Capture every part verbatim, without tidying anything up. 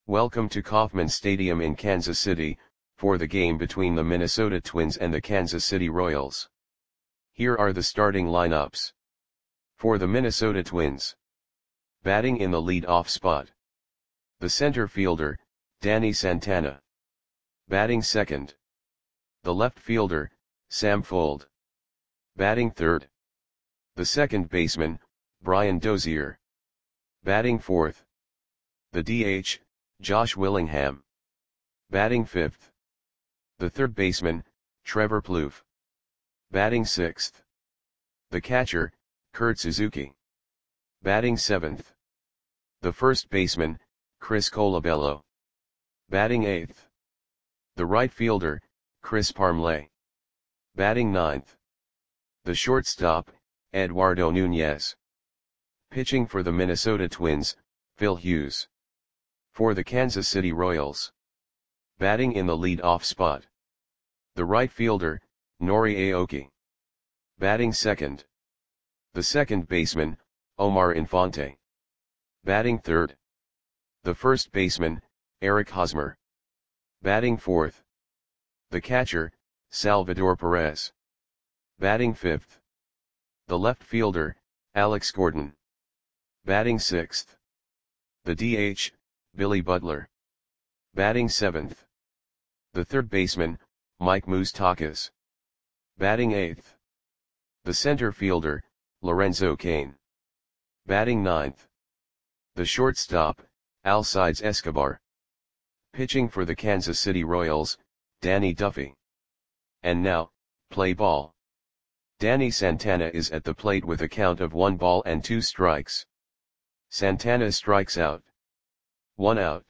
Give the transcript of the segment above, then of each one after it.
Welcome to Kauffman Stadium in Kansas City, for the game between the Minnesota Twins and the Kansas City Royals. Here are the starting lineups. For the Minnesota Twins. Batting in the lead-off spot. The center fielder, Danny Santana. Batting second. The left fielder, Sam Fuld. Batting third. The second baseman, Brian Dozier. Batting fourth. The D H, Josh Willingham. Batting fifth. The third baseman, Trevor Plouffe. Batting sixth. The catcher, Kurt Suzuki. Batting seventh. The first baseman, Chris Colabello. Batting eighth. The right fielder, Chris Parmelee. Batting ninth. The shortstop, Eduardo Nunez. Pitching for the Minnesota Twins, Phil Hughes. For the Kansas City Royals. Batting in the lead-off spot. The right fielder, Nori Aoki. Batting second. The second baseman, Omar Infante. Batting third. The first baseman, Eric Hosmer. Batting fourth. The catcher, Salvador Perez. Batting fifth. The left fielder, Alex Gordon. Batting sixth. The D H, Billy Butler. Batting seventh. The third baseman, Mike Moustakas. Batting eighth. The center fielder, Lorenzo Cain. Batting ninth. The shortstop, Alcides Escobar. Pitching for the Kansas City Royals, Danny Duffy. And now, play ball. Danny Santana is at the plate with a count of one ball and two strikes. Santana strikes out. One out.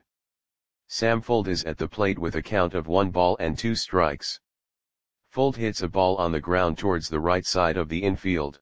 Sam Fuld is at the plate with a count of one ball and two strikes. Fuld hits a ball on the ground towards the right side of the infield.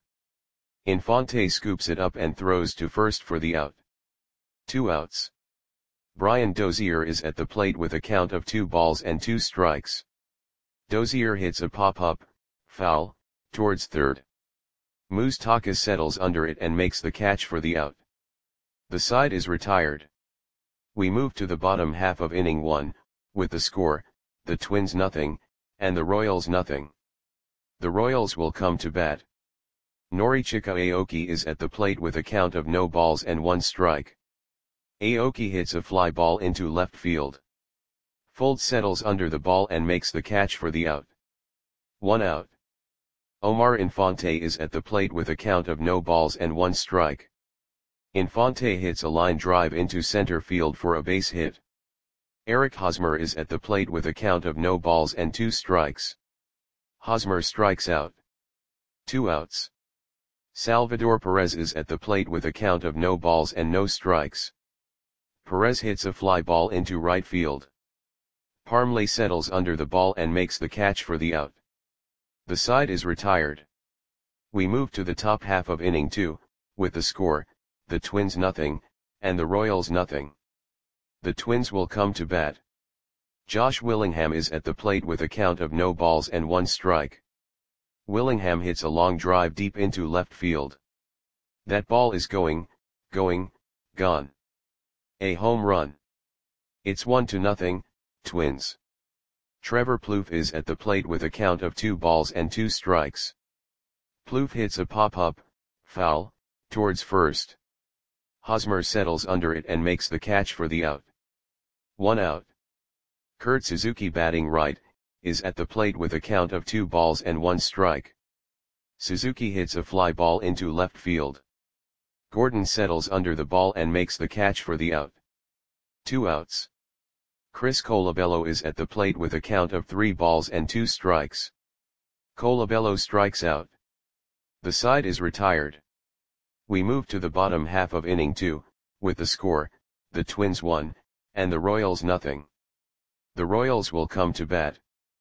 Infante scoops it up and throws to first for the out. Two outs. Brian Dozier is at the plate with a count of two balls and two strikes. Dozier hits a pop-up, foul, towards third. Moustakas settles under it and makes the catch for the out. The side is retired. We move to the bottom half of inning one, with the score, the Twins nothing, and the Royals nothing. The Royals will come to bat. Norichika Aoki is at the plate with a count of no balls and one strike. Aoki hits a fly ball into left field. Fuld settles under the ball and makes the catch for the out. One out. Omar Infante is at the plate with a count of no balls and one strike. Infante hits a line drive into center field for a base hit. Eric Hosmer is at the plate with a count of no balls and two strikes. Hosmer strikes out. Two outs. Salvador Perez is at the plate with a count of no balls and no strikes. Perez hits a fly ball into right field. Parmelee settles under the ball and makes the catch for the out. The side is retired. We move to the top half of inning two, with the score, the Twins nothing, and the Royals nothing. The Twins will come to bat. Josh Willingham is at the plate with a count of no balls and one strike. Willingham hits a long drive deep into left field. That ball is going, going, gone. A home run. It's one to nothing, Twins. Trevor Plouffe is at the plate with a count of two balls and two strikes. Plouffe hits a pop-up, foul, towards first. Hosmer settles under it and makes the catch for the out. One out. Kurt Suzuki, batting right, is at the plate with a count of two balls and one strike. Suzuki hits a fly ball into left field. Gordon settles under the ball and makes the catch for the out. Two outs. Chris Colabello is at the plate with a count of three balls and two strikes. Colabello strikes out. The side is retired. We move to the bottom half of inning two, with the score, the Twins one, and the Royals nothing. The Royals will come to bat.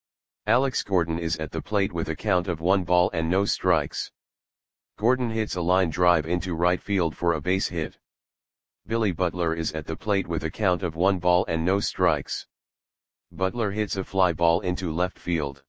Alex Gordon is at the plate with a count of one ball and no strikes. Gordon hits a line drive into right field for a base hit. Billy Butler is at the plate with a count of one ball and no strikes. Butler hits a fly ball into left field.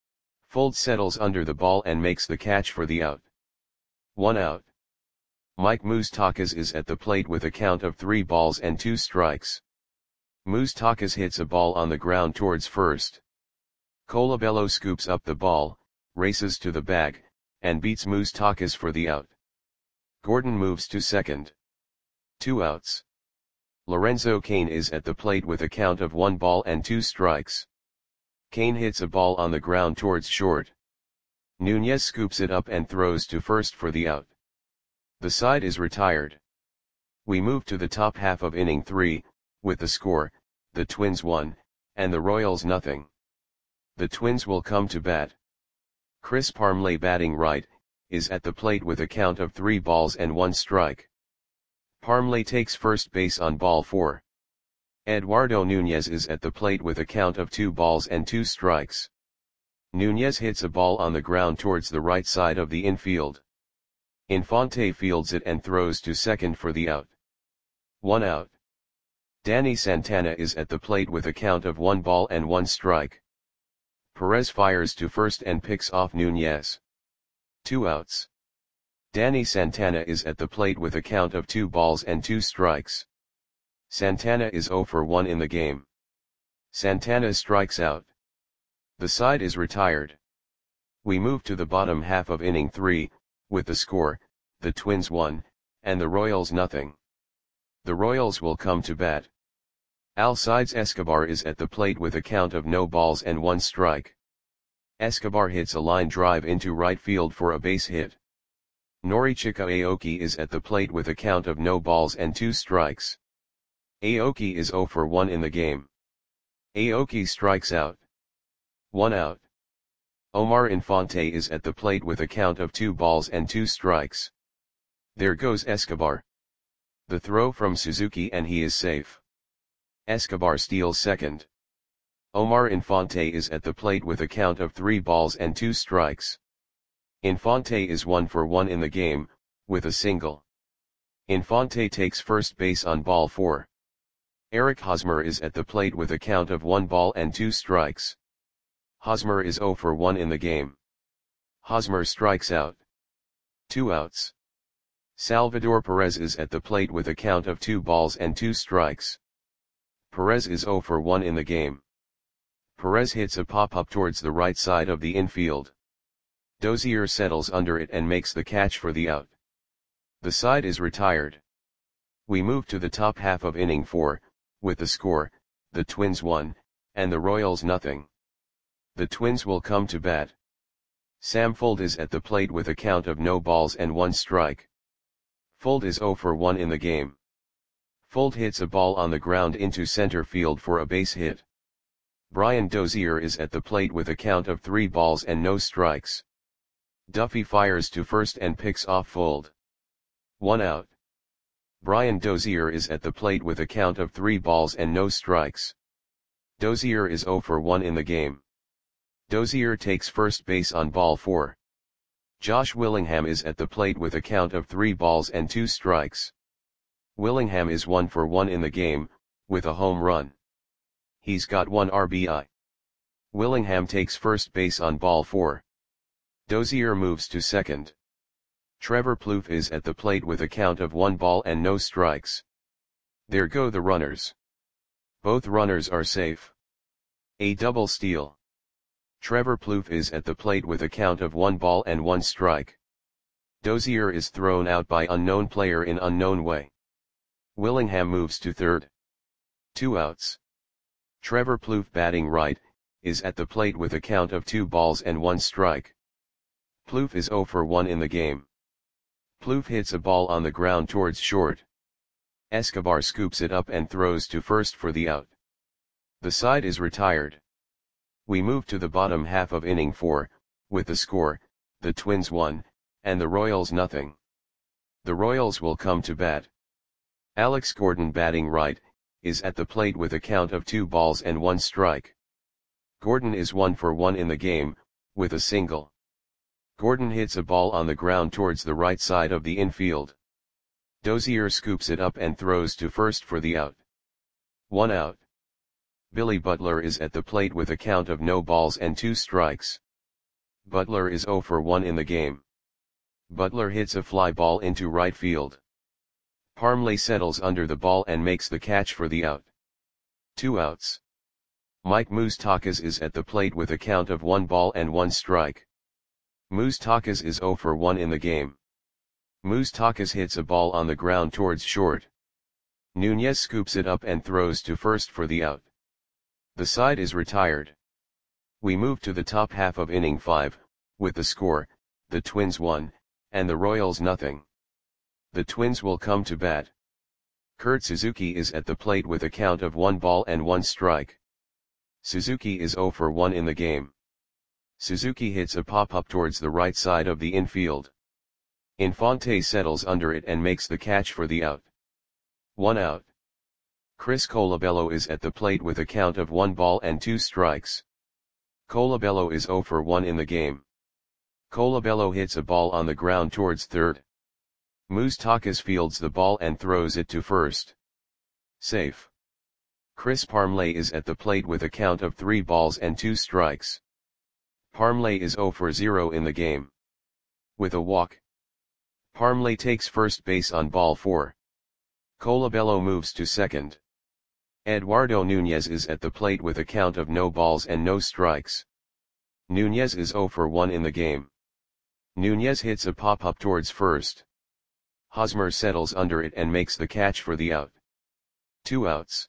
Fuld settles under the ball and makes the catch for the out. One out. Mike Moustakas is at the plate with a count of three balls and two strikes. Moustakas hits a ball on the ground towards first. Colabello scoops up the ball, races to the bag, and beats Moustakas for the out. Gordon moves to second. Two outs. Lorenzo Cain is at the plate with a count of one ball and two strikes. Cain hits a ball on the ground towards short. Nunez scoops it up and throws to first for the out. The side is retired. We move to the top half of inning three, with the score, the Twins one, and the Royals nothing. The Twins will come to bat. Chris Parmelee, batting right, is at the plate with a count of three balls and one strike. Parmelee takes first base on ball four. Eduardo Nunez is at the plate with a count of two balls and two strikes. Nunez hits a ball on the ground towards the right side of the infield. Infante fields it and throws to second for the out. One out. Danny Santana is at the plate with a count of one ball and one strike. Perez fires to first and picks off Nunez. Two outs. Danny Santana is at the plate with a count of two balls and two strikes. Santana is zero for one in the game. Santana strikes out. The side is retired. We move to the bottom half of inning three, with the score, the Twins one, and the Royals nothing. The Royals will come to bat. Alcides Escobar is at the plate with a count of no balls and one strike. Escobar hits a line drive into right field for a base hit. Norichika Aoki is at the plate with a count of no balls and two strikes. Aoki is zero for one in the game. Aoki strikes out. One out. Omar Infante is at the plate with a count of two balls and two strikes. There goes Escobar. The throw from Suzuki and he is safe. Escobar steals second. Omar Infante is at the plate with a count of three balls and two strikes. Infante is one for one in the game, with a single. Infante takes first base on ball four. Eric Hosmer is at the plate with a count of one ball and two strikes. Hosmer is zero for one in the game. Hosmer strikes out. Two outs. Salvador Perez is at the plate with a count of two balls and two strikes. Perez is zero for one in the game. Perez hits a pop-up towards the right side of the infield. Dozier settles under it and makes the catch for the out. The side is retired. We move to the top half of inning four, with the score, the Twins one, and the Royals nothing. The Twins will come to bat. Sam Fuld is at the plate with a count of no balls and one strike. Fuld is zero for one in the game. Fuld hits a ball on the ground into center field for a base hit. Brian Dozier is at the plate with a count of three balls and no strikes. Duffy fires to first and picks off Fuld. One out. Brian Dozier is at the plate with a count of three balls and no strikes. Dozier is zero for one in the game. Dozier takes first base on ball four. Josh Willingham is at the plate with a count of three balls and two strikes. Willingham is one for one in the game, with a home run. He's got one R B I. Willingham takes first base on ball four. Dozier moves to second. Trevor Plouffe is at the plate with a count of one ball and no strikes. There go the runners. Both runners are safe. A double steal. Trevor Plouffe is at the plate with a count of one ball and one strike. Dozier is thrown out by unknown player in unknown way. Willingham moves to third. Two outs. Trevor Plouffe, batting right, is at the plate with a count of two balls and one strike. Plouffe is zero for one in the game. Plouffe hits a ball on the ground towards short. Escobar scoops it up and throws to first for the out. The side is retired. We move to the bottom half of inning four, with the score, the Twins one, and the Royals nothing. The Royals will come to bat. Alex Gordon, batting right, is at the plate with a count of two balls and one strike. Gordon is one for one in the game, with a single. Gordon hits a ball on the ground towards the right side of the infield. Dozier scoops it up and throws to first for the out. One out. Billy Butler is at the plate with a count of no balls and two strikes. Butler is zero for one in the game. Butler hits a fly ball into right field. Parmelee settles under the ball and makes the catch for the out. two outs. Mike Moustakas is at the plate with a count of one ball and one strike. Moustakas is zero for one in the game. Moustakas hits a ball on the ground towards short. Nunez scoops it up and throws to first for the out. The side is retired. We move to the top half of inning five, with the score, the Twins one, and the Royals nothing. The Twins will come to bat. Kurt Suzuki is at the plate with a count of one ball and one strike. Suzuki is zero for one in the game. Suzuki hits a pop-up towards the right side of the infield. Infante settles under it and makes the catch for the out. One out. Chris Colabello is at the plate with a count of one ball and two strikes. Colabello is zero for one in the game. Colabello hits a ball on the ground towards third. Moustakas fields the ball and throws it to first. Safe. Chris Parmelee is at the plate with a count of three balls and two strikes. Parmelee is zero for zero in the game. With a walk. Parmelee takes first base on ball four. Colabello moves to second. Eduardo Nunez is at the plate with a count of no balls and no strikes. Nunez is zero for one in the game. Nunez hits a pop-up towards first. Hosmer settles under it and makes the catch for the out. Two outs.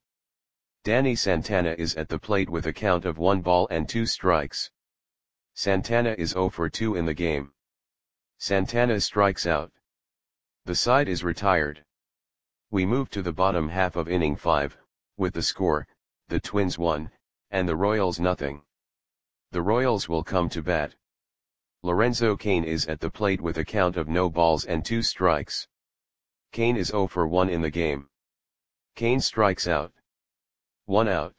Danny Santana is at the plate with a count of one ball and two strikes. Santana is zero for two in the game. Santana strikes out. The side is retired. We move to the bottom half of inning five, with the score, the Twins one, and the Royals nothing. The Royals will come to bat. Lorenzo Cain is at the plate with a count of no balls and two strikes. Cain is zero for one in the game. Cain strikes out. One out.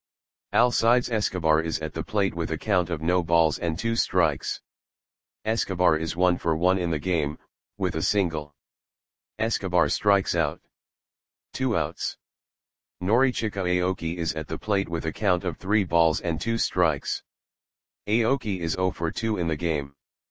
Alcides Escobar is at the plate with a count of no balls and two strikes. Escobar is one for one in the game, with a single. Escobar strikes out. Two outs. Norichika Aoki is at the plate with a count of three balls and two strikes. Aoki is zero for two in the game.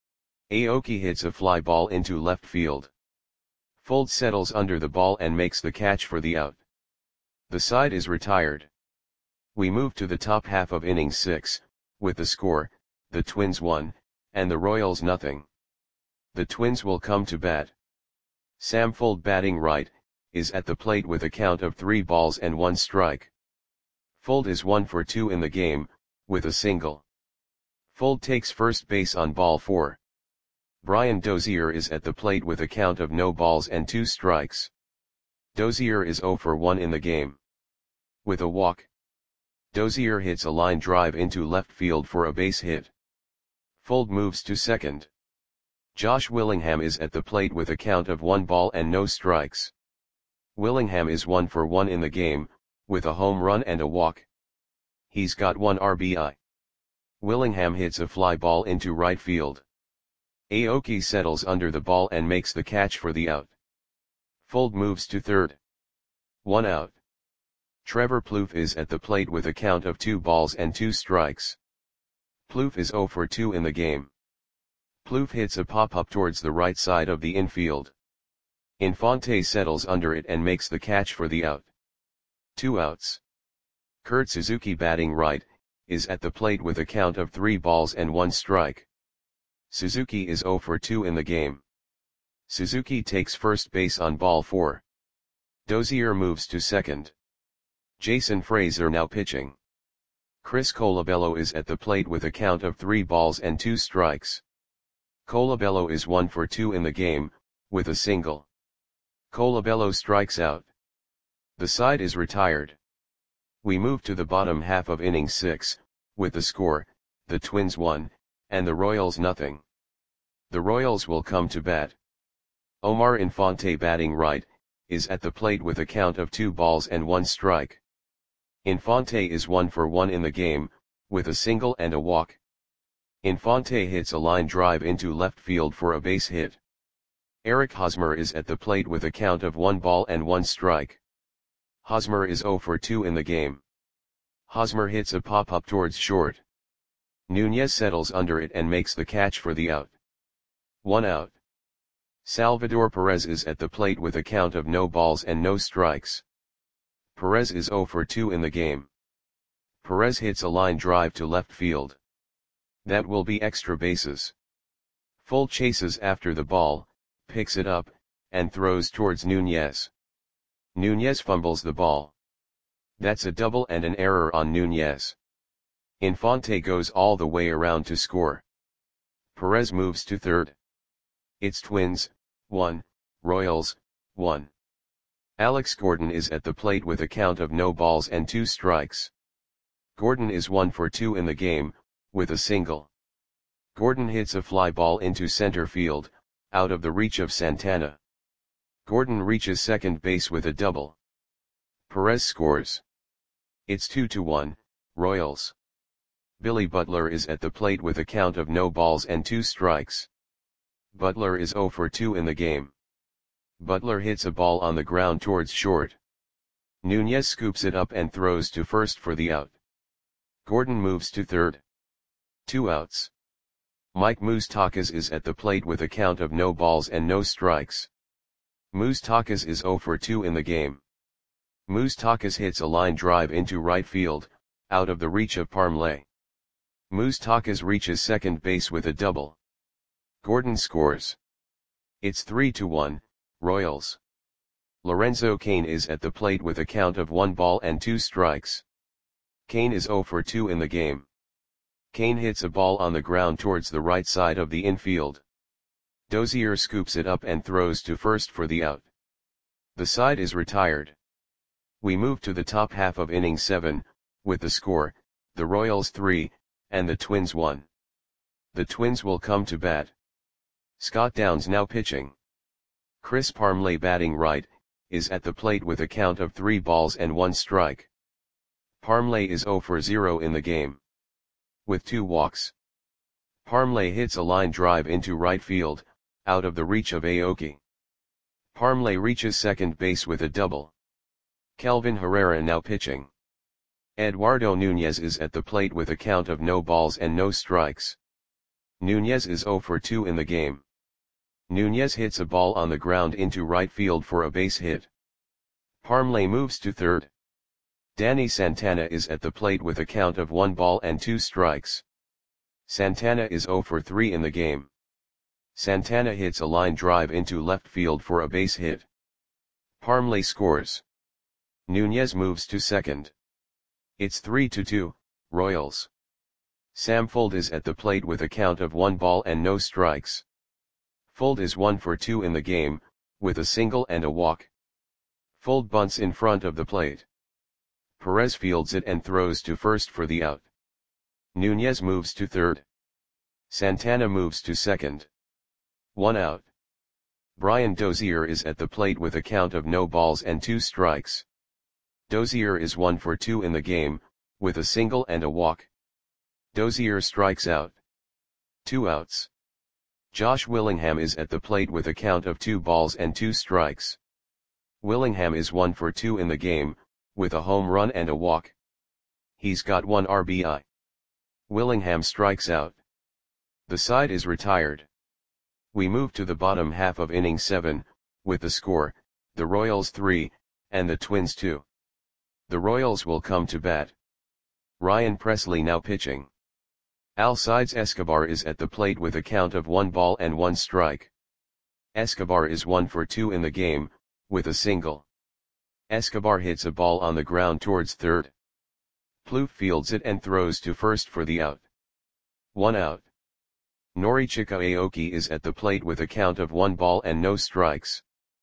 Aoki hits a fly ball into left field. Fold settles under the ball and makes the catch for the out. The side is retired. We move to the top half of inning six, with the score, the Twins one, and the Royals nothing. The Twins will come to bat. Sam Fuld batting right, is at the plate with a count of three balls and one strike. Fuld is one for two in the game, with a single. Fuld takes first base on ball four. Brian Dozier is at the plate with a count of no balls and two strikes. Dozier is zero for one in the game. With a walk. Dozier hits a line drive into left field for a base hit. Fuld moves to second. Josh Willingham is at the plate with a count of one ball and no strikes. Willingham is one for one in the game, with a home run and a walk. He's got one R B I. Willingham hits a fly ball into right field. Aoki settles under the ball and makes the catch for the out. Fuld moves to third. One out. Trevor Plouffe is at the plate with a count of two balls and two strikes. Plouffe is zero for two in the game. Plouffe hits a pop-up towards the right side of the infield. Infante settles under it and makes the catch for the out. Two outs. Kurt Suzuki batting right, is at the plate with a count of three balls and one strike. Suzuki is zero for two in the game. Suzuki takes first base on ball four. Dozier moves to second. Jason Frazier now pitching. Chris Colabello is at the plate with a count of three balls and two strikes. Colabello is one for two in the game, with a single. Colabello strikes out. The side is retired. We move to the bottom half of inning six, with the score, the Twins one, and the Royals nothing. The Royals will come to bat. Omar Infante batting right, is at the plate with a count of two balls and one strike. Infante is one for one in the game, with a single and a walk. Infante hits a line drive into left field for a base hit. Eric Hosmer is at the plate with a count of one ball and one strike. Hosmer is zero for two in the game. Hosmer hits a pop-up towards short. Nunez settles under it and makes the catch for the out. One out. Salvador Perez is at the plate with a count of no balls and no strikes. Perez is zero for two in the game. Perez hits a line drive to left field. That will be extra bases. Fuld chases after the ball, picks it up, and throws towards Nunez. Nunez fumbles the ball. That's a double and an error on Nunez. Infante goes all the way around to score. Perez moves to third. It's Twins, one, Royals, one. Alex Gordon is at the plate with a count of no balls and two strikes. Gordon is one for two in the game, with a single. Gordon hits a fly ball into center field, out of the reach of Santana. Gordon reaches second base with a double. Perez scores. It's two to one, Royals. Billy Butler is at the plate with a count of no balls and two strikes. Butler is zero for two in the game. Butler hits a ball on the ground towards short. Nunez scoops it up and throws to first for the out. Gordon moves to third. Two outs. Mike Moustakas is at the plate with a count of no balls and no strikes. Moustakas is zero for two in the game. Moustakas hits a line drive into right field, out of the reach of Parmley. Moustakas reaches second base with a double. Gordon scores. It's three to one, Royals. Lorenzo Cain is at the plate with a count of one ball and two strikes. Cain is zero for two in the game. Cain hits a ball on the ground towards the right side of the infield. Dozier scoops it up and throws to first for the out. The side is retired. We move to the top half of inning seven, with the score, the Royals three, and the Twins one. The Twins will come to bat. Scott Downs now pitching. Chris Parmley batting right, is at the plate with a count of three balls and one strike. Parmley is zero for zero in the game. With two walks. Parmley hits a line drive into right field, out of the reach of Aoki. Parmley reaches second base with a double. Kelvin Herrera now pitching. Eduardo Nunez is at the plate with a count of no balls and no strikes. Nunez is zero for two in the game. Nunez hits a ball on the ground into right field for a base hit. Parmley moves to third. Danny Santana is at the plate with a count of one ball and two strikes. Santana is zero for three in the game. Santana hits a line drive into left field for a base hit. Parmley scores. Nunez moves to second. It's three to two, Royals. Sam Fuld is at the plate with a count of one ball and no strikes. Fuld is one for two in the game, with a single and a walk. Fuld bunts in front of the plate. Perez fields it and throws to first for the out. Nunez moves to third. Santana moves to second. One out. Brian Dozier is at the plate with a count of no balls and two strikes. Dozier is one for two in the game, with a single and a walk. Dozier strikes out. Two outs. Josh Willingham is at the plate with a count of two balls and two strikes. Willingham is one for two in the game, with a home run and a walk. He's got one R B I. Willingham strikes out. The side is retired. We move to the bottom half of inning seven, with the score, the Royals three, and the Twins two. The Royals will come to bat. Ryan Presley now pitching. Alcides Escobar is at the plate with a count of one ball and one strike. Escobar is one for two in the game, with a single. Escobar hits a ball on the ground towards third. Plouffe fields it and throws to first for the out. One out. Norichika Aoki is at the plate with a count of one ball and no strikes.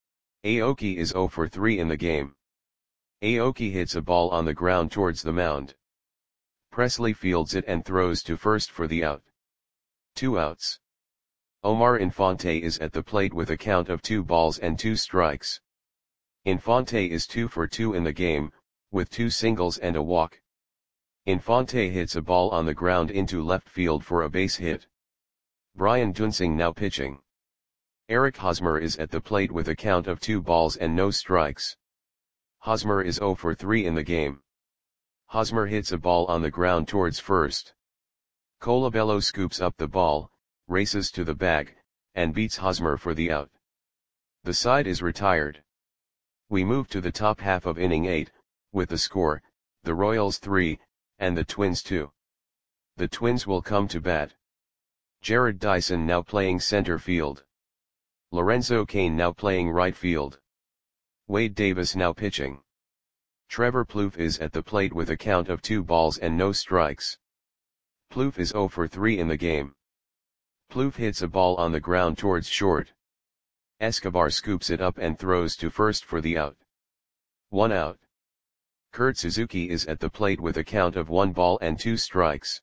Aoki is zero for three in the game. Aoki hits a ball on the ground towards the mound. Presley fields it and throws to first for the out. Two outs. Omar Infante is at the plate with a count of two balls and two strikes. Infante is two for two in the game, with two singles and a walk. Infante hits a ball on the ground into left field for a base hit. Brian Dunsing now pitching. Eric Hosmer is at the plate with a count of two balls and no strikes. Hosmer is zero for three in the game. Hosmer hits a ball on the ground towards first. Colabello scoops up the ball, races to the bag, and beats Hosmer for the out. The side is retired. We move to the top half of inning eight, with the score, the Royals three, and the Twins two. The Twins will come to bat. Jared Dyson now playing center field. Lorenzo Cain now playing right field. Wade Davis now pitching. Trevor Plouffe is at the plate with a count of two balls and no strikes. Plouffe is zero for three in the game. Plouffe hits a ball on the ground towards short. Escobar scoops it up and throws to first for the out. One out. Kurt Suzuki is at the plate with a count of one ball and two strikes.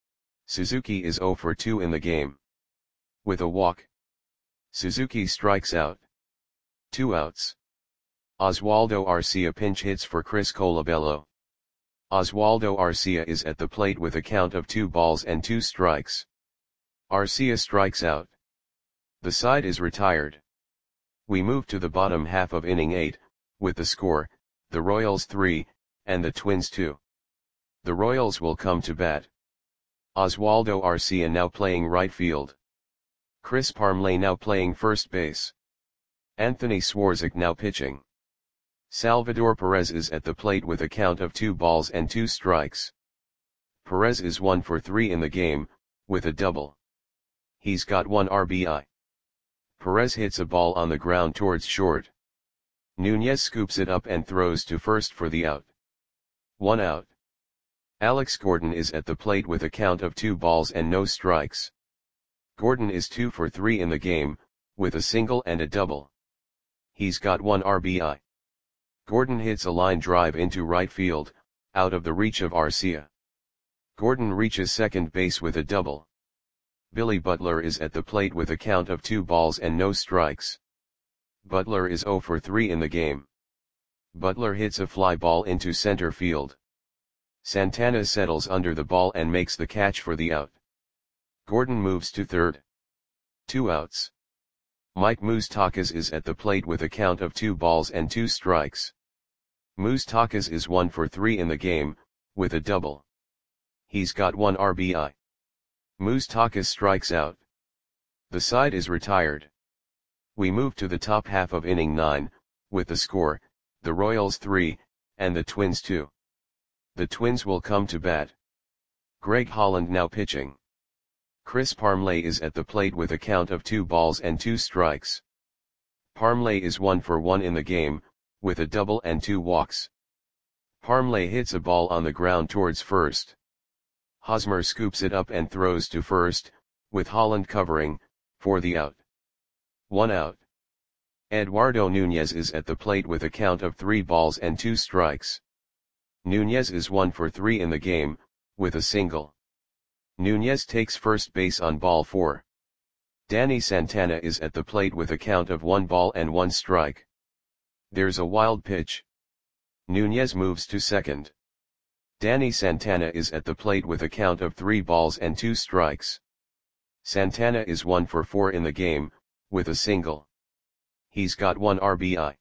Suzuki is zero for two in the game. With a walk, Suzuki strikes out. Two outs. Oswaldo Arcia pinch hits for Chris Colabello. Oswaldo Arcia is at the plate with a count of two balls and two strikes. Arcia strikes out. The side is retired. We move to the bottom half of inning eight, with the score, the Royals three, and the Twins two. The Royals will come to bat. Oswaldo Arcia now playing right field. Chris Parmelee now playing first base. Anthony Swarzak now pitching. Salvador Perez is at the plate with a count of two balls and two strikes. Perez is one for three in the game, with a double. He's got one R B I. Perez hits a ball on the ground towards short. Nunez scoops it up and throws to first for the out. One out. Alex Gordon is at the plate with a count of two balls and no strikes. Gordon is two for three in the game, with a single and a double. He's got one R B I. Gordon hits a line drive into right field, out of the reach of Arcia. Gordon reaches second base with a double. Billy Butler is at the plate with a count of two balls and no strikes. Butler is zero for three in the game. Butler hits a fly ball into center field. Santana settles under the ball and makes the catch for the out. Gordon moves to third. Two outs. Mike Moustakas is at the plate with a count of two balls and two strikes. Moustakas is one for three in the game, with a double. He's got one R B I. Moustakas strikes out. The side is retired. We move to the top half of inning nine, with the score, the Royals three, and the Twins two. The Twins will come to bat. Greg Holland now pitching. Chris Parmelee is at the plate with a count of two balls and two strikes. Parmelee is one for one in the game, with a double and two walks. Parmelee hits a ball on the ground towards first. Hosmer scoops it up and throws to first, with Holland covering, for the out. One out. Eduardo Nunez is at the plate with a count of three balls and two strikes. Nunez is one for three in the game, with a single. Nunez takes first base on ball four. Danny Santana is at the plate with a count of one ball and one strike. There's a wild pitch. Nunez moves to second. Danny Santana is at the plate with a count of three balls and two strikes. Santana is one for four in the game, with a single. He's got one R B I.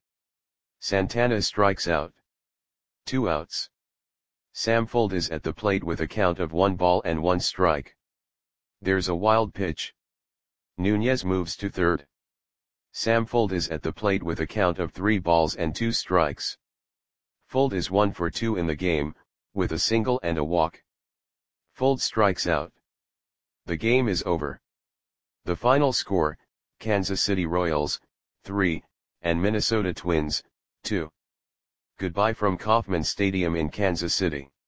Santana strikes out. Two outs. Sam Fuld is at the plate with a count of one ball and one strike. There's a wild pitch. Nunez moves to third. Sam Fuld is at the plate with a count of three balls and two strikes. Fuld is one for two in the game, with a single and a walk. Fuld strikes out. The game is over. The final score, Kansas City Royals, three, and Minnesota Twins, two. Goodbye from Kauffman Stadium in Kansas City.